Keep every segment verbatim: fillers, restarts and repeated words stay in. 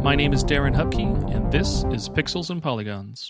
My name is Darren Hupke, and this is Pixels and Polygons.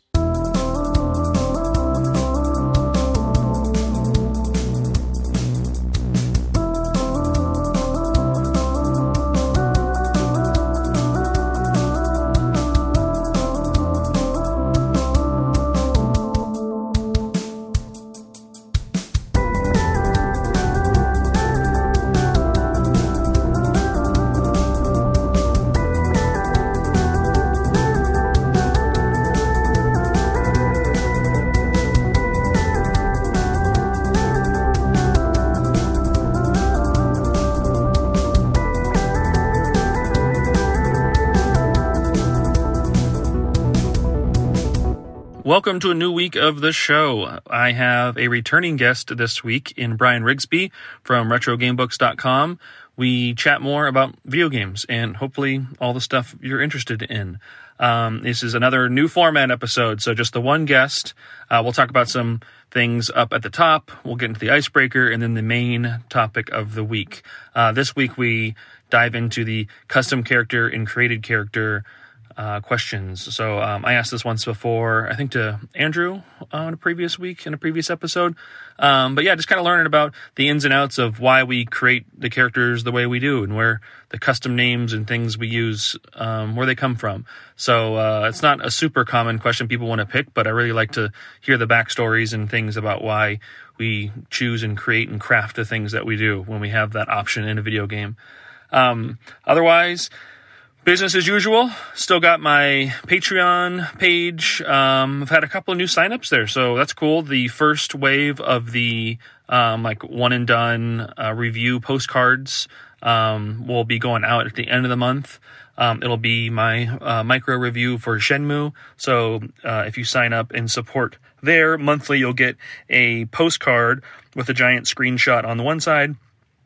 Welcome to a new week of the show. I have a returning guest this week in Brian Rigsby from retro game books dot com. We chat more about video games and hopefully all the stuff you're interested in. Um, this is another new format episode, so just the one guest. Uh, we'll talk about some things up at the top. We'll get into the icebreaker and then the main topic of the week. Uh, this week we dive into the custom character and created character Uh, questions. So um, I asked this once before, I think to Andrew uh, in a previous week, in a previous episode. Um, but yeah, just kind of learning about the ins and outs of why we create the characters the way we do and where the custom names and things we use, um, where they come from. So uh, it's not a super common question people want to pick, but I really like to hear the backstories and things about why we choose and create and craft the things that we do when we have that option in a video game. Um, otherwise, business as usual. Still got my Patreon page. Um, I've had a couple of new signups there, so that's cool. The first wave of the um, like one and done uh, review postcards um, will be going out at the end of the month. Um, it'll be my uh, micro review for Shenmue. So uh, if you sign up and support there monthly, you'll get a postcard with a giant screenshot on the one side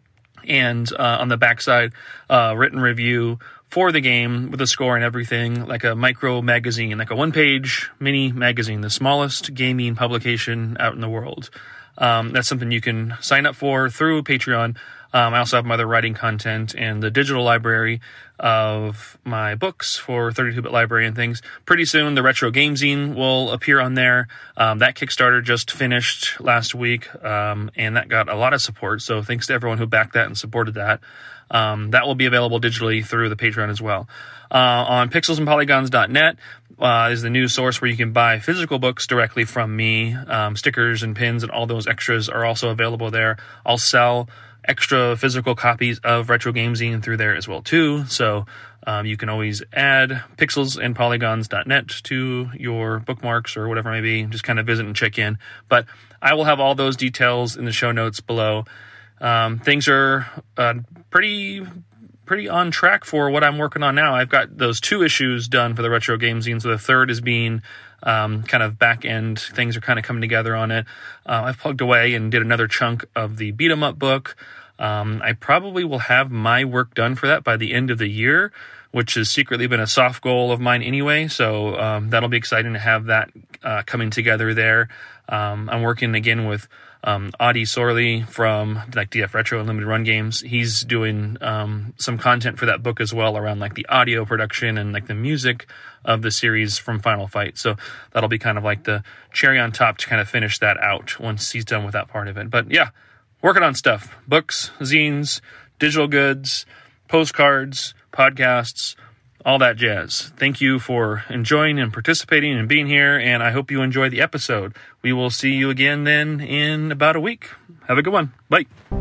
and uh, on the back side, uh, written review for the game with a score and everything, like a micro magazine, like a one-page mini magazine, the smallest gaming publication out in the world. Um, that's something you can sign up for through Patreon. Um, I also have my other writing content and the digital library of my books for thirty-two bit library and things. Pretty soon, the Retro Game Zine will appear on there. Um, that Kickstarter just finished last week, um, and that got a lot of support. So thanks to everyone who backed that and supported that. Um, that will be available digitally through the Patreon as well. Uh, on pixels and polygons dot net uh, is the news source where you can buy physical books directly from me. Um, stickers and pins and all those extras are also available there. I'll sell extra physical copies of Retro Game Zine through there as well too. So um, you can always add pixels and polygons dot net to your bookmarks or whatever it may be. Just kind of visit and check in. But I will have all those details in the show notes below. Um, things are uh, pretty pretty on track for what I'm working on now. I've got those two issues done for the Retro Game Zine, so the third is being um, kind of back end. Things are kind of coming together on it. Uh, I've plugged away and did another chunk of the beat 'em up book. Um, I probably will have my work done for that by the end of the year, which has secretly been a soft goal of mine anyway. So um, that'll be exciting to have that uh, coming together there. Um, I'm working again with Um, Audie Sorley from like D F Retro and Limited Run Games. He's doing um, some content for that book as well around like the audio production and like the music of the series from Final Fight. So that'll be kind of like the cherry on top to kind of finish that out once he's done with that part of it. But yeah, working on stuff. Books, zines, digital goods, postcards, podcasts, all that jazz. Thank you for enjoying and participating and being here, and I hope you enjoy the episode. We will see you again then in about a week. Have a good one. Bye.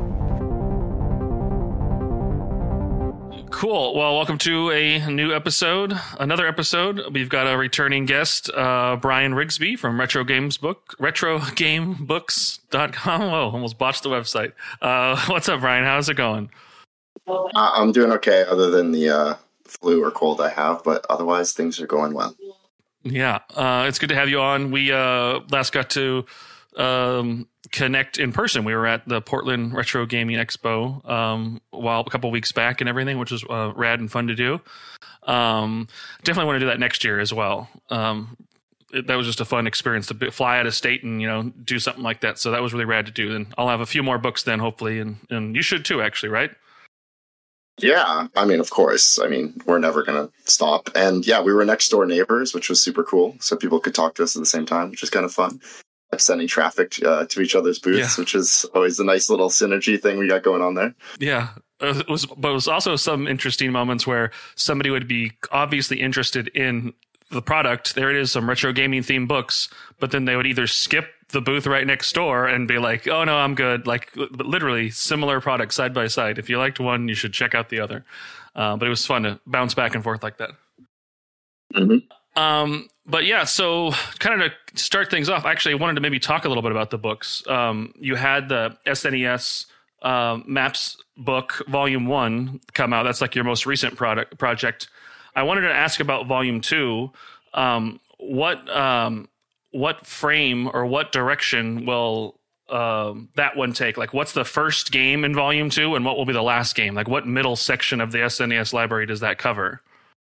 Cool. Well, welcome to a new episode, another episode. We've got a returning guest, uh, Brian Rigsby from Retro Games Book, retro game books dot com. Whoa, almost botched the website. Uh, what's up, Brian? How's it going? Uh, I'm doing okay, other than the uh, flu or cold I have, but otherwise things are going well. Yeah, uh, it's good to have you on. We uh, last got to um, connect in person. We were at the Portland Retro Gaming Expo um, a while, a couple weeks back and everything, which was uh, rad and fun to do. Um, definitely want to do that next year as well. Um, it, that was just a fun experience to be, fly out of state and, you know, do something like that. So that was really rad to do. And I'll have a few more books then, hopefully. And, and you should too, actually, right? Yeah, I mean, of course. I mean, we're never going to stop. And yeah, we were next door neighbors, which was super cool. So people could talk to us at the same time, which is kind of fun. Sending traffic uh, to each other's booths, Yeah. which is always a nice little synergy thing we got going on there. Yeah. Uh, It was, but it was also some interesting moments where somebody would be obviously interested in the product. There it is, some retro gaming themed books, but then they would either skip the booth right next door and be like, "Oh no, I'm good." Like, but literally similar products side by side. If you liked one, you should check out the other. Uh, but it was fun to bounce back and forth like that. Mm-hmm. Um, but yeah, so kind of to start things off, actually, I wanted to maybe talk a little bit about the books. Um, you had the S N E S uh, Maps book, Volume One, come out. That's like your most recent product project. I wanted to ask about Volume Two. Um, what um, what frame or what direction will um, that one take? Like, what's the first game in Volume Two, and what will be the last game? Like, what middle section of the S N E S library does that cover?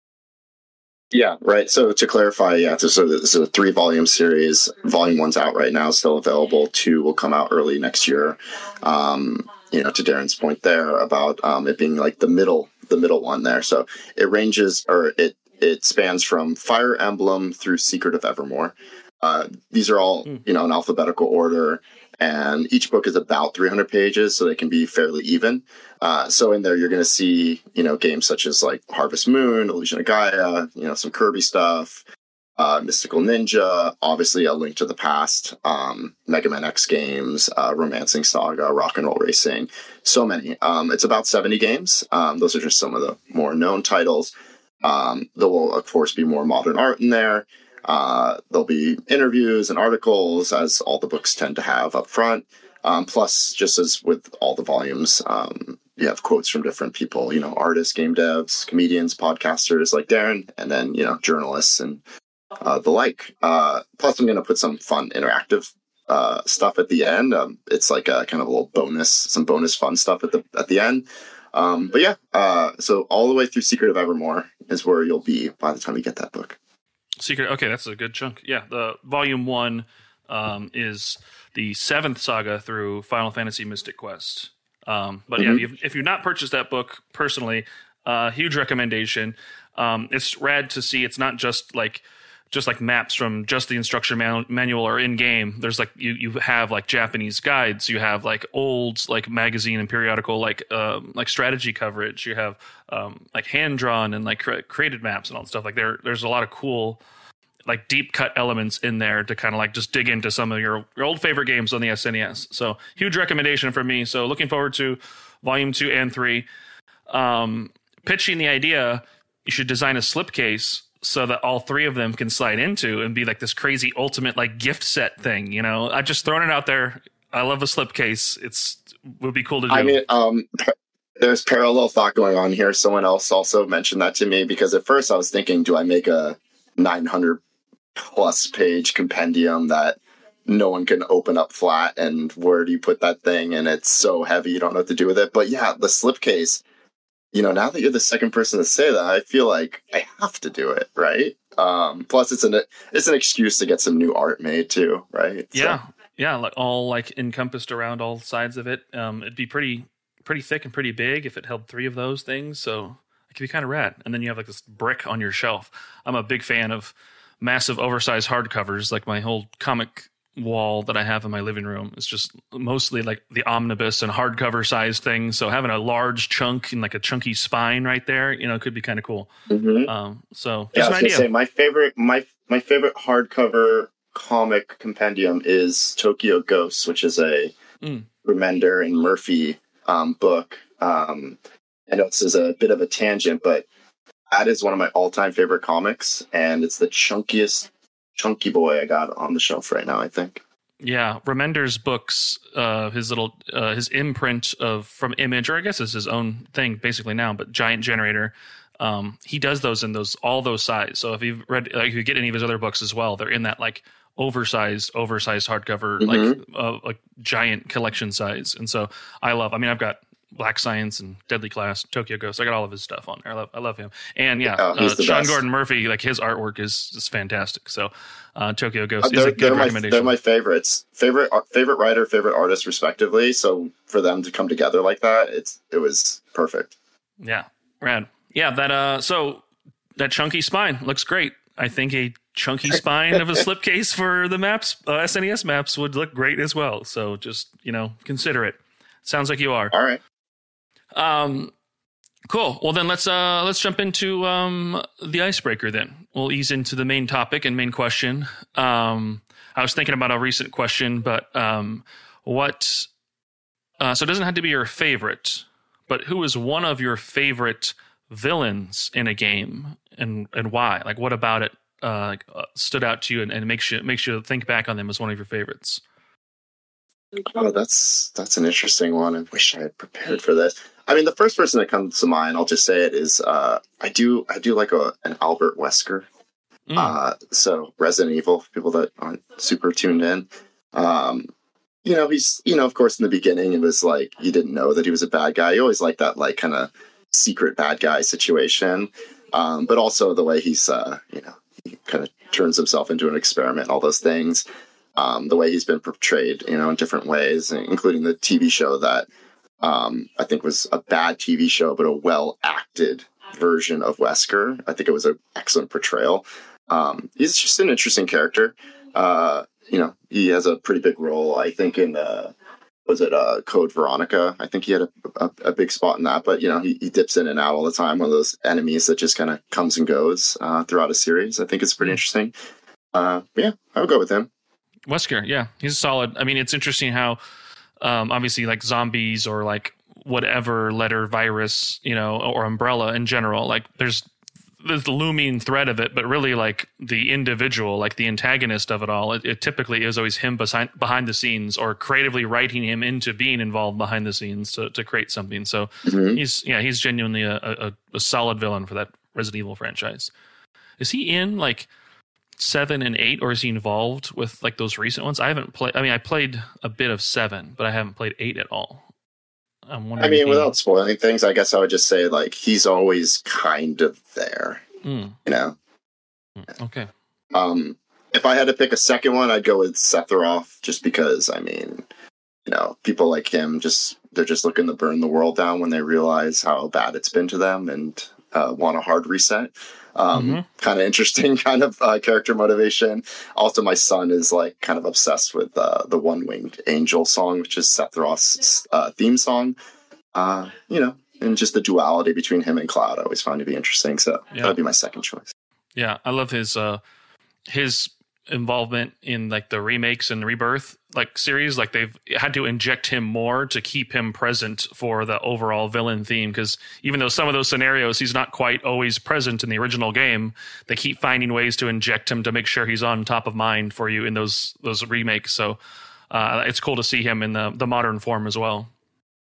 Yeah, right. So to clarify, yeah, so this is a three volume series. Volume one's out right now, still available. Two will come out early next year. Um, you know, to Darren's point there about um, it being like the middle, the middle one there. So it ranges, or it it spans from Fire Emblem through Secret of Evermore. Uh, these are all, you know, in alphabetical order, and each book is about three hundred pages, so they can be fairly even. Uh, so in there, you're going to see, you know, games such as like Harvest Moon, Illusion of Gaia, you know, some Kirby stuff, uh, Mystical Ninja, obviously A Link to the Past, um, Mega Man X games, uh, Romancing Saga, Rock and Roll Racing, so many. Um, it's about seventy games. Um, those are just some of the more known titles. Um, there will, of course, be more modern art in there. Uh, there'll be interviews and articles, as all the books tend to have up front. Um, plus, just as with all the volumes, um, you have quotes from different people, you know, artists, game devs, comedians, podcasters like Darren, and then, you know, journalists and uh, the like. Uh, plus, I'm going to put some fun interactive uh, stuff at the end. Um, it's like a kind of a little bonus, some bonus fun stuff at the at the end. Um, but yeah, uh, so all the way through Secret of Evermore is where you'll be by the time you get that book. Secret. Okay, that's a good chunk. Yeah, the volume one um, is the seventh saga through Final Fantasy Mystic Quest. Um, but mm-hmm. yeah, if you've, if you've not purchased that book personally, uh, huge recommendation. Um, it's rad to see. It's not just like just like maps from just the instruction man- manual or in game. There's like you you have like Japanese guides. You have like old like magazine and periodical like um, like strategy coverage. You have um, like hand drawn and like cre- created maps and all that stuff. Like there there's a lot of cool like deep cut elements in there to kind of like just dig into some of your, your old favorite games on the S N E S. So huge recommendation for me. So looking forward to volume two and three. Um, pitching the idea, you should design a slipcase so that all three of them can slide into and be like this crazy ultimate like gift set thing. You know, I just thrown it out there. I love a slipcase. It's would be cool to do. I mean, um, there's parallel thought going on here. Someone else also mentioned that to me because at first I was thinking, do I make a nine hundred plus page compendium that no one can open up flat, and where do you put that thing? And it's so heavy, you don't know what to do with it. But yeah, the slipcase, you know, now that you're the second person to say that, I feel like I have to do it, right? Um, plus, it's an it's an excuse to get some new art made too, right? Yeah, so. yeah, like all like encompassed around all sides of it. Um, it'd be pretty pretty thick and pretty big if it held three of those things. So it could be kind of rad. And then you have like this brick on your shelf. I'm a big fan of massive oversized hardcovers. Like my whole comic wall that I have in my living room is just mostly like the omnibus and hardcover sized things. So having a large chunk and like a chunky spine right there, you know, could be kind of cool. Mm-hmm. Um, so yeah, just I was an idea. Say, my favorite, my my favorite hardcover comic compendium is Tokyo Ghosts, which is a mm. Remender and Murphy um, book. Um, I know this is a bit of a tangent, but that is one of my all-time favorite comics, and it's the chunkiest chunky boy I got on the shelf right now, I think. Yeah, Remender's books, uh, his little uh, his imprint of from Image, or I guess it's his own thing basically now, but Giant Generator. Um, he does those in those all those size. So if you've read, like, if you get any of his other books as well, they're in that like oversized, oversized hardcover, mm-hmm. like uh, like giant collection size. And so I love. I mean, I've got Black Science and Deadly Class, Tokyo Ghost. I got all of his stuff on there. I love, I love him. And yeah, oh, uh, Sean best. Gordon Murphy, like his artwork is is fantastic. So uh, Tokyo Ghost uh, is a good my, recommendation. They're my favorites, favorite favorite writer, favorite artist, respectively. So for them to come together like that, it's it was perfect. Yeah, rad. Yeah, that uh, so that chunky spine looks great. I think a chunky spine of a slipcase for the maps, uh, S N E S maps, would look great as well. So just, you know, consider it. Sounds like you are. All right. Um, cool. Well, then let's uh, let's jump into um, the icebreaker. Then we'll ease into the main topic and main question. Um, I was thinking about a recent question, but um, what? Uh, so it doesn't have to be your favorite, but who is one of your favorite villains in a game, and and why? Like, what about it uh, stood out to you and, and makes you makes you think back on them as one of your favorites? Oh, that's that's an interesting one. I wish I had prepared for this. I mean, the first person that comes to mind, I'll just say it, is uh, I do I do like a an Albert Wesker. Mm. Uh, so Resident Evil, people that aren't super tuned in. Um, you know, he's you know, of course, in the beginning, it was like you didn't know that he was a bad guy. You always like that, like kind of secret bad guy situation. Um, but also the way he's, uh, you know, he kind of turns himself into an experiment, all those things. Um, the way he's been portrayed, you know, in different ways, including the T V show that um, I think was a bad T V show, but a well-acted version of Wesker. I think it was an excellent portrayal. Um, he's just an interesting character. Uh, you know, he has a pretty big role, I think, in, uh, was it uh, Code Veronica? I think he had a, a, a big spot in that, but, you know, he, he dips in and out all the time. One of those enemies that just kind of comes and goes uh, throughout a series. I think it's pretty interesting. Uh, yeah, I would go with him. Wesker, yeah, he's solid. I mean, it's interesting how, um, obviously, like zombies or like whatever letter virus, you know, or umbrella in general, like there's there's the looming threat of it, but really like the individual, like the antagonist of it all, it, it typically is always him behind behind the scenes or creatively writing him into being involved behind the scenes to to create something. So mm-hmm. he's yeah, he's genuinely a, a, a solid villain for that Resident Evil franchise. Is he in like seven and eight, or is he involved with like those recent ones? I haven't played. I mean, I played a bit of seven, but I haven't played eight at all. I'm wondering. I mean, without spoiling things, I guess I would just say like he's always kind of there. Mm. You know. Okay. Um, if I had to pick a second one, I'd go with Sephiroth, just because I mean, you know, people like him just they're just looking to burn the world down when they realize how bad it's been to them and uh, want a hard reset. Um, mm-hmm. Kind of interesting kind of uh, character motivation. Also, my son is like kind of obsessed with uh, the One Winged Angel song, which is Sephiroth's uh, theme song. Uh, you know, and just the duality between him and Cloud I always find to be interesting. So yeah. That would be my second choice. Yeah, I love his uh, his involvement in like the remakes and Rebirth like series. Like they've had to inject him more to keep him present for the overall villain theme, because even though some of those scenarios he's not quite always present in the original game, they keep finding ways to inject him to make sure he's on top of mind for you in those those remakes. So uh, it's cool to see him in the the modern form as well.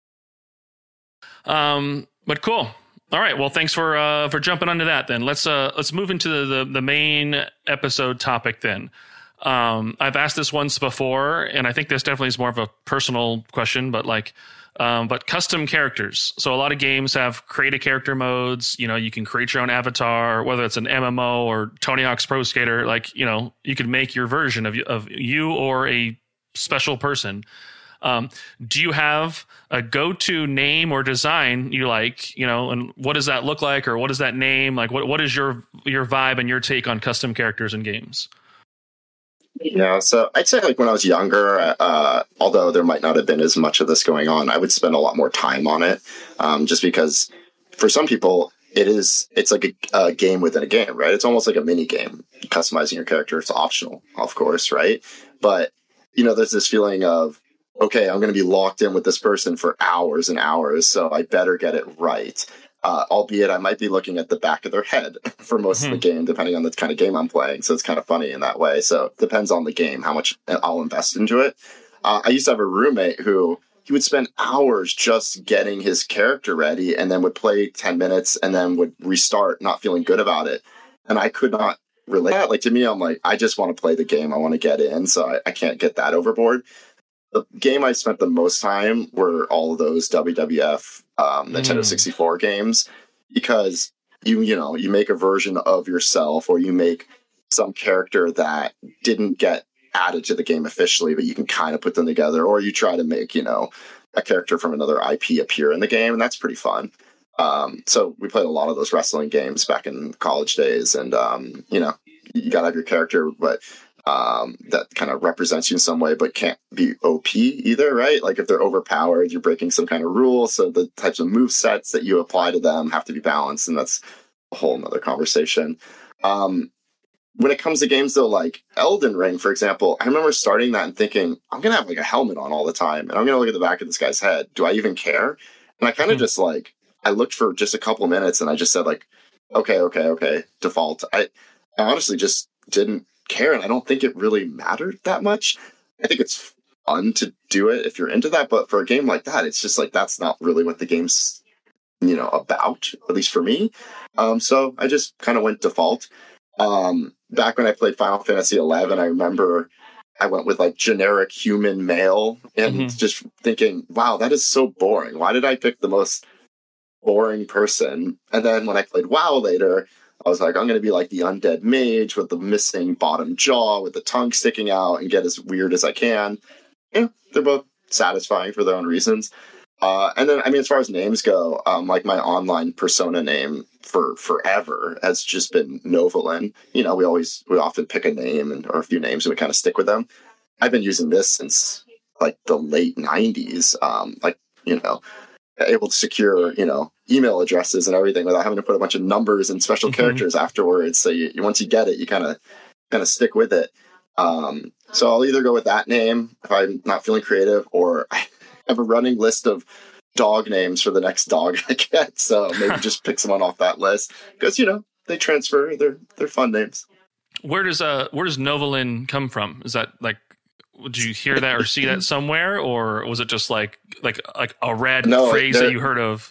Um, but cool. All right. Well, thanks for uh, for jumping onto that. Then let's uh, let's move into the, the the main episode topic. Then um, I've asked this once before, and I think this definitely is more of a personal question. But like, um, but custom characters. So a lot of games have create a character modes. You know, you can create your own avatar, whether it's an M M O or Tony Hawk's Pro Skater. Like, you know, you could make your version of of you or a special person. Um, do you have a go-to name or design you like, you know, and what does that look like, or what is that name? Like, what, what is your, your vibe and your take on custom characters in games? Yeah. So I'd say like when I was younger, uh, although there might not have been as much of this going on, I would spend a lot more time on it. Um, just because for some people it is, it's like a, a game within a game, right? It's almost like a mini game. Customizing your character, it's optional, of course. Right. But you know, there's this feeling of, okay, I'm going to be locked in with this person for hours and hours, so I better get it right. Uh, albeit I might be looking at the back of their head for most mm-hmm. of the game, depending on the kind of game I'm playing. So it's kind of funny in that way. So it depends on the game, how much I'll invest into it. Uh, I used to have a roommate who he would spend hours just getting his character ready and then would play ten minutes and then would restart not feeling good about it. And I could not relate. Like to me, I'm like, I just want to play the game. I want to get in. So I, I can't get that overboard. The game I spent the most time were all of those W W F um, Nintendo mm. sixty-four games, because you you know you make a version of yourself, or you make some character that didn't get added to the game officially, but you can kind of put them together, or you try to make you know a character from another I P appear in the game, and that's pretty fun. Um, so we played a lot of those wrestling games back in college days, and um, you know, you gotta have your character, but um, that kind of represents you in some way, but can't be O P either, right? Like if they're overpowered, you're breaking some kind of rule. So the types of move sets that you apply to them have to be balanced, and that's a whole nother conversation. Um, when it comes to games though, like Elden Ring, for example, I remember starting that and thinking, I'm going to have like a helmet on all the time, and I'm going to look at the back of this guy's head. Do I even care? And I kind of mm-hmm. just like, I looked for just a couple minutes and I just said like, okay, okay, okay, default. I, I honestly just didn't care, and I don't think it really mattered that much. I think it's fun to do it if you're into that, but for a game like that, it's just like that's not really what the game's, you know, about, at least for me. Um, so I just kind of went default. Um, back when I played Final Fantasy eleven, I remember I went with like generic human male, and mm-hmm. just thinking, wow, that is so boring. Why did I pick the most boring person? And then when I played WoW later, I was like, I'm going to be like the undead mage with the missing bottom jaw with the tongue sticking out and get as weird as I can. Yeah, they're both satisfying for their own reasons. Uh, and then, I mean, as far as names go, um, like my online persona name for forever has just been Novolin. You know, we always, we often pick a name and or a few names and we kind of stick with them. I've been using this since like the late nineties, um, like, you know, able to secure, you know, email addresses and everything without having to put a bunch of numbers and special mm-hmm. characters afterwards. So you, once you get it, you kind of kind of stick with it. Um, so I'll either go with that name if I'm not feeling creative, or I have a running list of dog names for the next dog I get. So maybe just pick someone off that list because, you know, they transfer. They're they're fun names. Where does uh where does Novolin come from? Is that like, did you hear that or see that somewhere, or was it just like like like a rad no, phrase there, that you heard of?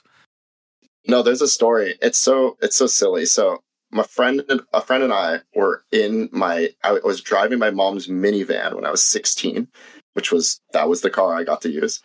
No, there's a story. It's so it's so silly. So my friend, a friend and I were in my. I was driving my mom's minivan when I was sixteen, which was that was the car I got to use,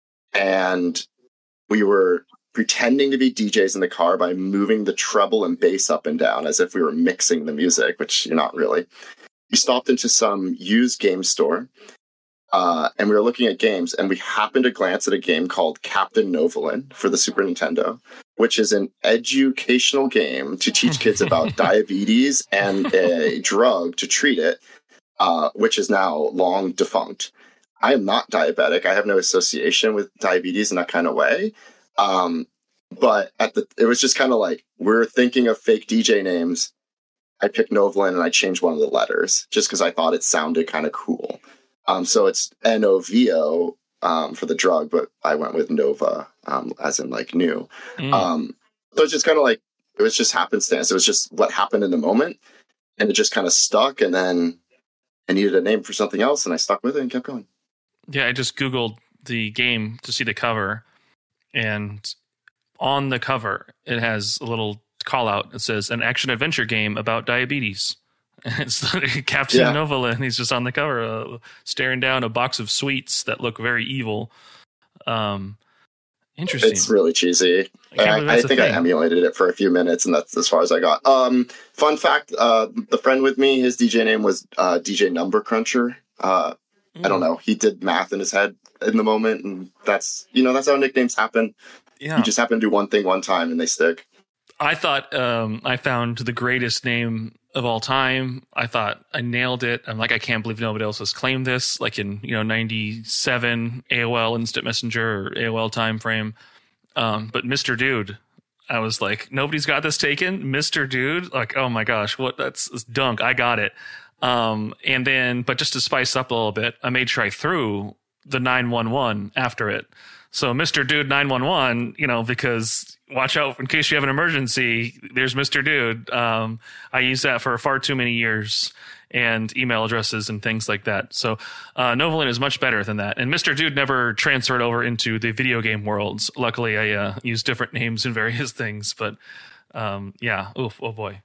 and we were pretending to be D Js in the car by moving the treble and bass up and down as if we were mixing the music, which you're not really. We stopped into some used game store. Uh, and we were looking at games, and we happened to glance at a game called Captain Novolin for the Super Nintendo, which is an educational game to teach kids about diabetes and a drug to treat it, uh, which is now long defunct. I am not diabetic. I have no association with diabetes in that kind of way. Um, but at the, it was just kind of like, we're thinking of fake D J names. I picked Novolin and I changed one of the letters just because I thought it sounded kind of cool. Um, so it's N O V O um, for the drug, but I went with Nova, um, as in like new. Mm. Um, so it's just kind of like, it was just happenstance. It was just what happened in the moment, and it just kind of stuck. And then I needed a name for something else, and I stuck with it and kept going. Yeah, I just Googled the game to see the cover, and on the cover, it has a little call out. It says an action adventure game about diabetes. It's Captain yeah. Novolin. He's just on the cover, uh, staring down a box of sweets that look very evil. Um, interesting. It's really cheesy. I, I, I think I emulated it for a few minutes, and that's as far as I got. Um, fun fact: uh, the friend with me, his D J name was uh, D J Number Cruncher. Uh, mm. I don't know. He did math in his head in the moment, and that's you know that's how nicknames happen. Yeah, you just happen to do one thing one time, and they stick. I thought um, I found the greatest name of all time. I thought I nailed it. I'm like, I can't believe nobody else has claimed this. Like in, you know, ninety-seven A O L Instant Messenger or A O L time frame. Um, but Mister Dude, I was like, nobody's got this taken. Mister Dude, like, oh my gosh, what that's, that's dunk. I got it. Um, and then, but just to spice up a little bit, I made sure I threw the nine one one after it. So Mister Dude nine one one, you know, because watch out in case you have an emergency, there's Mister Dude. Um, I used that for far too many years, and email addresses and things like that. So uh, Novolin is much better than that. And Mister Dude never transferred over into the video game worlds. Luckily, I uh, use different names in various things. But um, yeah, oof, oh boy.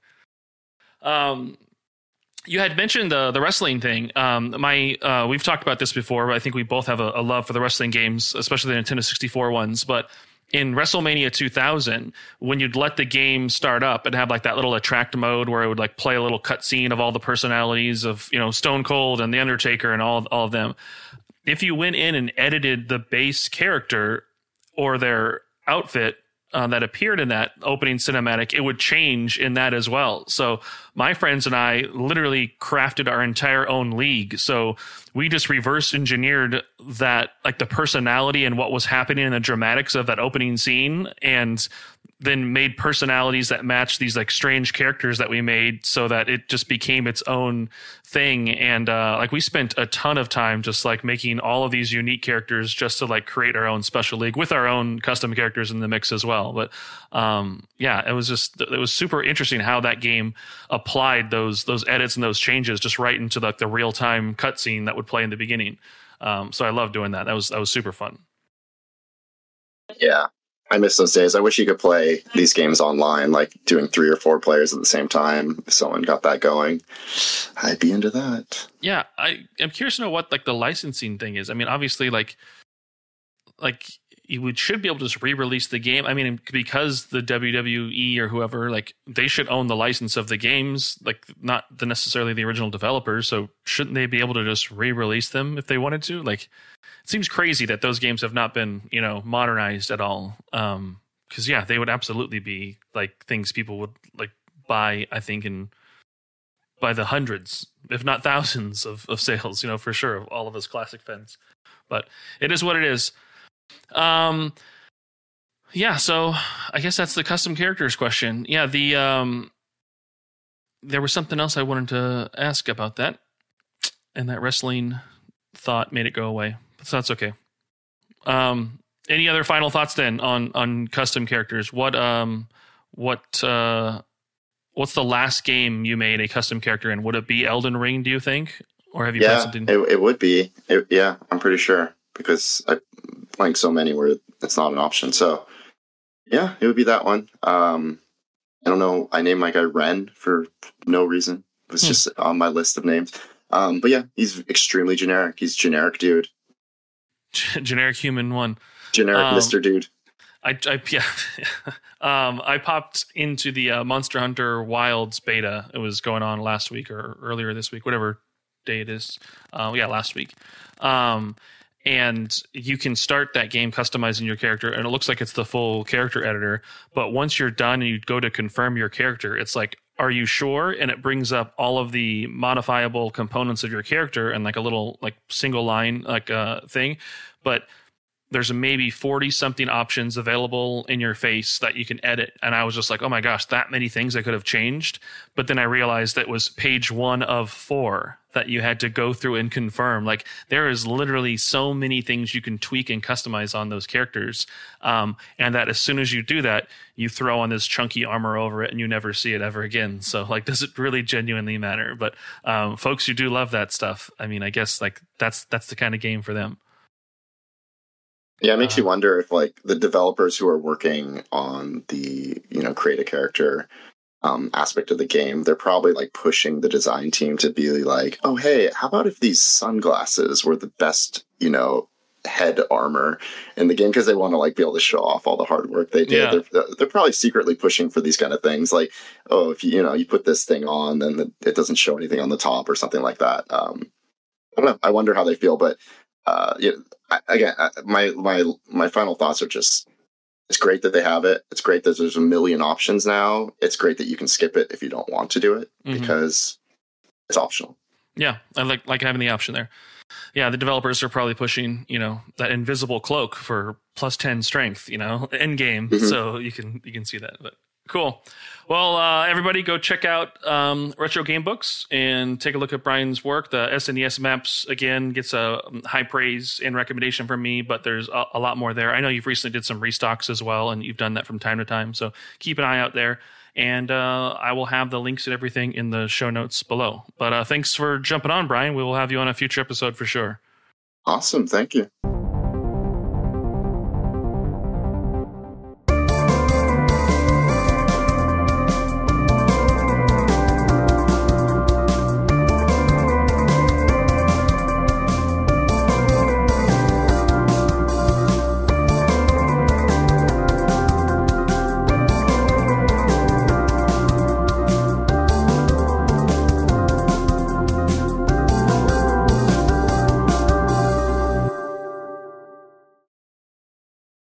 Um, You had mentioned the the wrestling thing. Um, my uh, we've talked about this before, but I think we both have a, a love for the wrestling games, especially the Nintendo sixty-four ones. But in WrestleMania two thousand, when you'd let the game start up and have like that little attract mode where it would like play a little cutscene of all the personalities of, you know, Stone Cold and the Undertaker and all all of them, if you went in and edited the base character or their outfit, uh, that appeared in that opening cinematic, it would change in that as well. So my friends and I literally crafted our entire own league. So we just reverse engineered that, like the personality and what was happening in the dramatics of that opening scene, and then made personalities that match these like strange characters that we made, so that it just became its own thing. And uh, like we spent a ton of time just like making all of these unique characters just to like create our own special league with our own custom characters in the mix as well. But um, yeah, it was just, it was super interesting how that game applied those those edits and those changes just right into like the real time cutscene that would play in the beginning. Um, so I love doing that. That was that was super fun. Yeah. I miss those days. I wish you could play these games online, like doing three or four players at the same time. If someone got that going, I'd be into that. Yeah, I am curious to know what like the licensing thing is. I mean, obviously, like, like you would should be able to just re-release the game. I mean, because the W W E or whoever, like, they should own the license of the games, like not the necessarily the original developers. So shouldn't they be able to just re-release them if they wanted to? Like, it seems crazy that those games have not been, you know, modernized at all. Um, because yeah, they would absolutely be like things people would like buy, I think, in by the hundreds, if not thousands of, of sales, you know, for sure, of all of those classic fans. But it is what it is. Um, yeah, so I guess that's the custom characters question. Yeah, the um, there was something else I wanted to ask about that, and that wrestling thought made it go away. So that's okay. Um, any other final thoughts then on, on custom characters? What um what uh what's the last game you made a custom character in? Would it be Elden Ring, do you think? Or have you yeah, played something? It, it would be. It, yeah, I'm pretty sure, because I'm playing so many where it's not an option. So yeah, it would be that one. Um, I don't know. I named my guy Ren for no reason. It was hmm. just on my list of names. Um, but yeah, he's extremely generic. He's generic dude. Generic human one. Generic um, Mister Dude. I, I yeah. um, I popped into the uh, Monster Hunter Wilds beta. It was going on last week or earlier this week, whatever day it is. Uh, yeah, last week. Um, and you can start that game customizing your character, and it looks like it's the full character editor. But once you're done and you go to confirm your character, it's like, are you sure? And it brings up all of the modifiable components of your character and like a little like single line like uh, thing. But there's maybe forty something options available in your face that you can edit. And I was just like, oh my gosh, that many things I could have changed. But then I realized that was page one of four that you had to go through and confirm. Like, there is literally so many things you can tweak and customize on those characters. Um, and that as soon as you do that, you throw on this chunky armor over it and you never see it ever again. So like, does it really genuinely matter? But um, folks who do love that stuff, I mean, I guess like that's, that's the kind of game for them. Yeah, it makes you wonder if like the developers who are working on the, you know, create a character um, aspect of the game, they're probably like pushing the design team to be like, oh, hey, how about if these sunglasses were the best, you know, head armor in the game, because they want to like be able to show off all the hard work they did. Yeah. They're, they're probably secretly pushing for these kind of things. Like, oh, if you, you know, you put this thing on, then the, it doesn't show anything on the top or something like that. Um, I don't know. I wonder how they feel, but uh, yeah, I, again, I, my my my final thoughts are just: it's great that they have it. It's great that there's a million options now. It's great that you can skip it if you don't want to do it, mm-hmm. because it's optional. Yeah, I like like having the option there. Yeah, the developers are probably pushing, you know, that invisible cloak for plus ten strength, you know, end game. Mm-hmm. So you can you can see that. But cool. Well, uh, everybody go check out um, Retro Game Books and take a look at Brian's work. The S N E S Maps, again, gets a high praise and recommendation from me, but there's a, a lot more there. I know you've recently did some restocks as well, and you've done that from time to time. So keep an eye out there. And uh, I will have the links and everything in the show notes below. But uh, thanks for jumping on, Brian. We will have you on a future episode for sure. Awesome. Thank you.